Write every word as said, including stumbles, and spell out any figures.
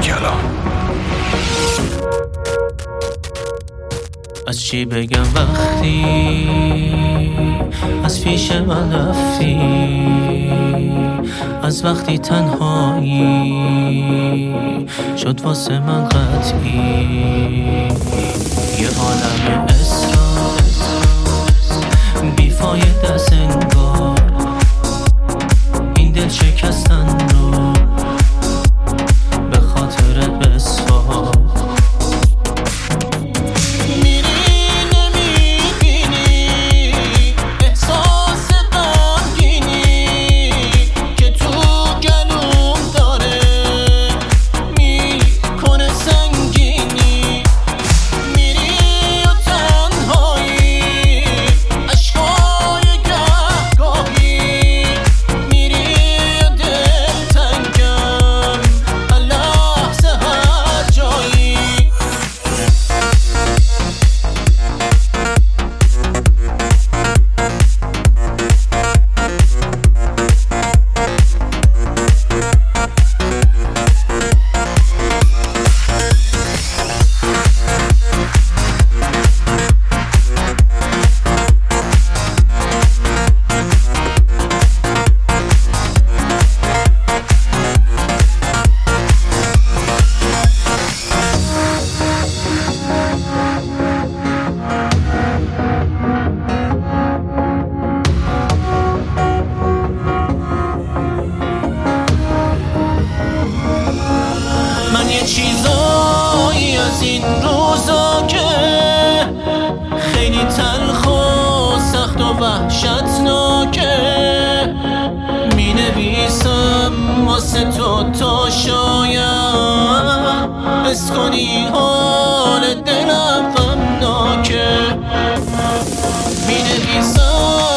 کلام. از چی بگم وقتی از پیش من رفتی، از وقتی تنهایی شد واسه من قطعی. یه عالم اسرار بیفایده است انگار، این دل شکستن رو به خاطرت بسپار. من یه چیزایی از این روزا که خیلی تلخ و سخت و وحشتناکه می نویسم واسه تو تا شاید حس کنی حال دلم غمناکه. می نویسم